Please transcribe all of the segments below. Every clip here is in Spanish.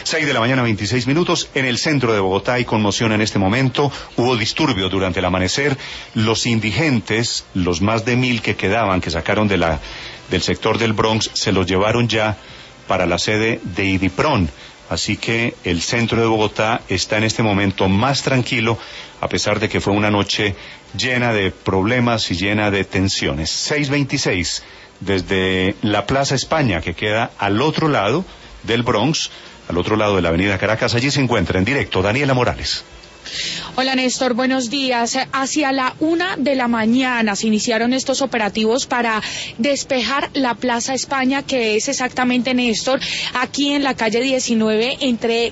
6 de la mañana, 26 minutos. En el centro de Bogotá hay conmoción en este momento. Hubo disturbios durante el amanecer. Los indigentes, los más de 1.000 que quedaban, que sacaron del sector del Bronx, se los llevaron ya para la sede de IDIPRON. Así que el centro de Bogotá está en este momento más tranquilo, a pesar de que fue una noche llena de problemas y llena de tensiones. 6:26, desde la Plaza España, que queda al otro lado del Bronx, al otro lado de la avenida Caracas. Allí se encuentra en directo Daniela Morales. Hola Néstor, buenos días. Hacia la 1 de la mañana se iniciaron estos operativos para despejar la Plaza España, que es exactamente, Néstor, aquí en la calle 19, entre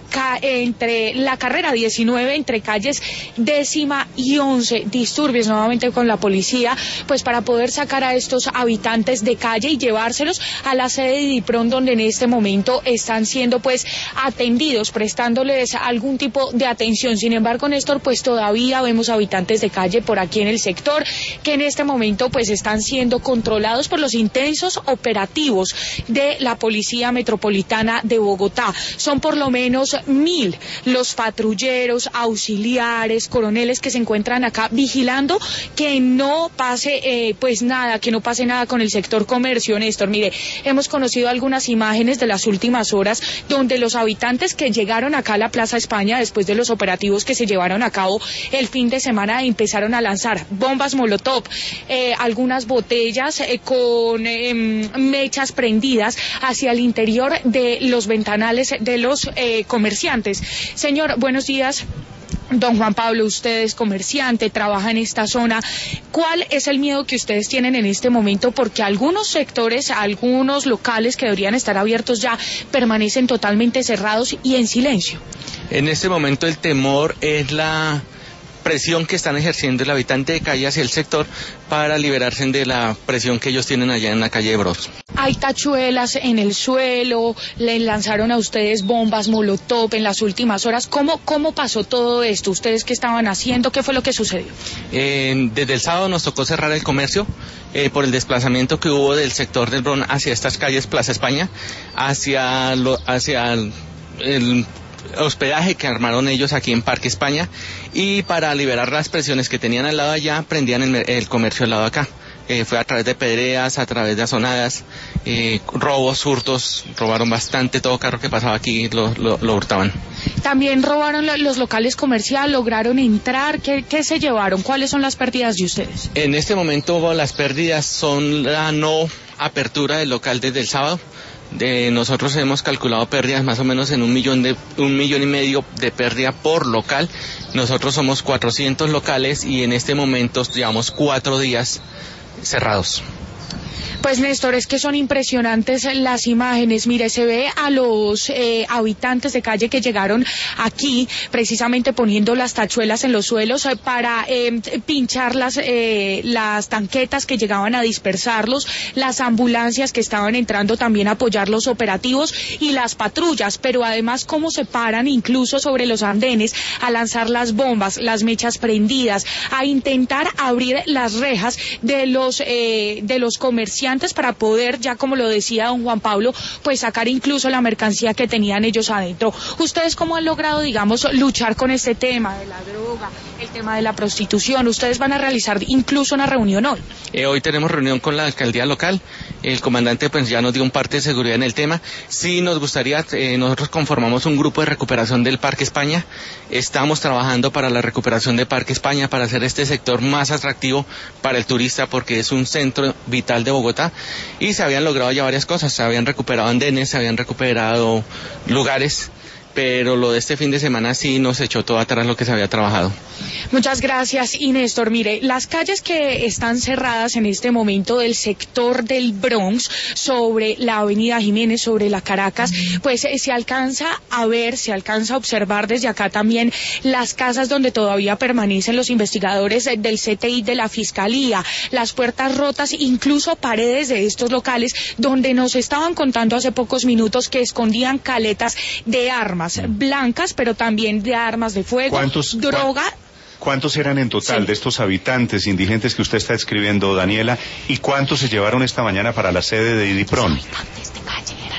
la carrera 19, entre calles 10ª y 11. Disturbios nuevamente con la policía, pues para poder sacar a estos habitantes de calle y llevárselos a la sede de IDIPRON, donde en este momento están siendo pues atendidos, prestándoles algún tipo de atención. Sin embargo, Néstor, pues todavía vemos habitantes de calle por aquí en el sector que en este momento pues están siendo controlados por los intensos operativos de la Policía Metropolitana de Bogotá. Son por lo menos 1.000 los patrulleros, auxiliares, coroneles que se encuentran acá vigilando que no pase que no pase nada con el sector comercio. Néstor, mire, hemos conocido algunas imágenes de las últimas horas donde los habitantes que llegaron acá a la Plaza España después de los operativos que se llevaron a cabo el fin de semana empezaron a lanzar bombas molotov, algunas botellas con mechas prendidas hacia el interior de los ventanales de los comerciantes. Señor, buenos días. Don Juan Pablo, usted es comerciante, trabaja en esta zona. ¿Cuál es el miedo que ustedes tienen en este momento? Porque algunos sectores, algunos locales que deberían estar abiertos ya permanecen totalmente cerrados y en silencio. En este momento el temor es la presión que están ejerciendo el habitante de calle hacia el sector para liberarse de la presión que ellos tienen allá en la calle de Bros. Hay tachuelas en el suelo, le lanzaron a ustedes bombas molotov en las últimas horas. ¿Cómo pasó todo esto? ¿Ustedes qué estaban haciendo? ¿Qué fue lo que sucedió? Desde el sábado nos tocó cerrar el comercio por el desplazamiento que hubo del sector del Bronx hacia estas calles Plaza España, hacia el hospedaje que armaron ellos aquí en Parque España, y para liberar las presiones que tenían al lado allá, prendían el comercio al lado acá. Fue a través de pedreas, a través de azonadas, robos, hurtos, robaron bastante, todo carro que pasaba aquí lo hurtaban. También robaron los locales comerciales, lograron entrar. ¿Qué se llevaron? ¿Cuáles son las pérdidas de ustedes? En este momento las pérdidas son la no apertura del local desde el sábado. Nosotros hemos calculado pérdidas más o menos en 1,5 millones de pérdida por local. Nosotros somos 400 locales y en este momento llevamos 4 días cerrados. Pues Néstor, es que son impresionantes las imágenes. Mire, se ve a los habitantes de calle que llegaron aquí precisamente poniendo las tachuelas en los suelos para pinchar las tanquetas que llegaban a dispersarlos, las ambulancias que estaban entrando también a apoyar los operativos y las patrullas, pero además cómo se paran incluso sobre los andenes a lanzar las bombas, las mechas prendidas, a intentar abrir las rejas de los comerciantes para poder, ya como lo decía don Juan Pablo, pues sacar incluso la mercancía que tenían ellos adentro. ¿Ustedes cómo han logrado, digamos, luchar con este tema de la droga, el tema de la prostitución? Ustedes van a realizar incluso una reunión hoy. Hoy tenemos reunión con la alcaldía local. El comandante pues ya nos dio un parte de seguridad en el tema. Sí nos gustaría, nosotros conformamos un grupo de recuperación del Parque España. Estamos trabajando para la recuperación de Parque España, para hacer este sector más atractivo para el turista, porque es un centro vital de Bogotá. Y se habían logrado ya varias cosas, se habían recuperado andenes, se habían recuperado lugares, pero lo de este fin de semana sí nos echó todo atrás lo que se había trabajado. Muchas gracias. Y Néstor, mire, las calles que están cerradas en este momento del sector del Bronx, sobre la avenida Jiménez, sobre la Caracas, pues se alcanza a ver, se alcanza a observar desde acá también las casas donde todavía permanecen los investigadores del CTI de la Fiscalía, las puertas rotas, incluso paredes de estos locales donde nos estaban contando hace pocos minutos que escondían caletas de armas blancas, pero también de armas de fuego, droga. ¿Cuántos eran en total de estos habitantes indigentes que usted está describiendo, Daniela? ¿Y cuántos se llevaron esta mañana para la sede de IDIPRON?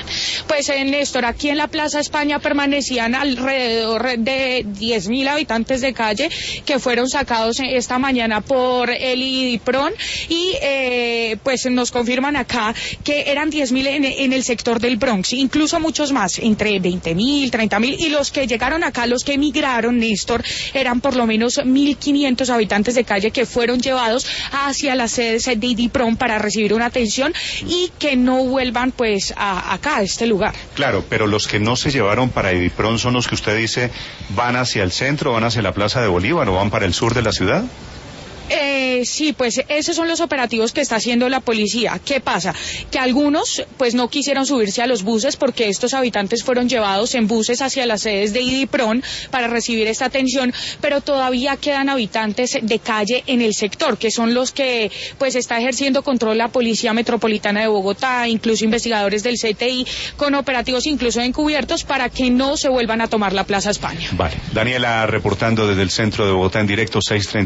Pues Néstor, aquí en la Plaza España permanecían alrededor de 10.000 habitantes de calle que fueron sacados esta mañana por el IDIPRON y pues nos confirman acá que eran 10.000 en el sector del Bronx, incluso muchos más, entre 20.000, 30.000, y los que llegaron acá, los que emigraron, Néstor, eran por lo menos 1.500 habitantes de calle que fueron llevados hacia las sedes de IDIPRON para recibir una atención y que no vuelvan pues acá a este lugar. Claro, pero los que no se llevaron para IDIPRON son los que usted dice van hacia el centro, van hacia la Plaza de Bolívar o van para el sur de la ciudad. Sí, pues esos son los operativos que está haciendo la policía. ¿Qué pasa? Que algunos pues no quisieron subirse a los buses porque estos habitantes fueron llevados en buses hacia las sedes de IDIPRON para recibir esta atención, pero todavía quedan habitantes de calle en el sector, que son los que pues está ejerciendo control la Policía Metropolitana de Bogotá, incluso investigadores del CTI, con operativos incluso encubiertos para que no se vuelvan a tomar la Plaza España. Vale. Daniela reportando desde el centro de Bogotá en directo, 6:30.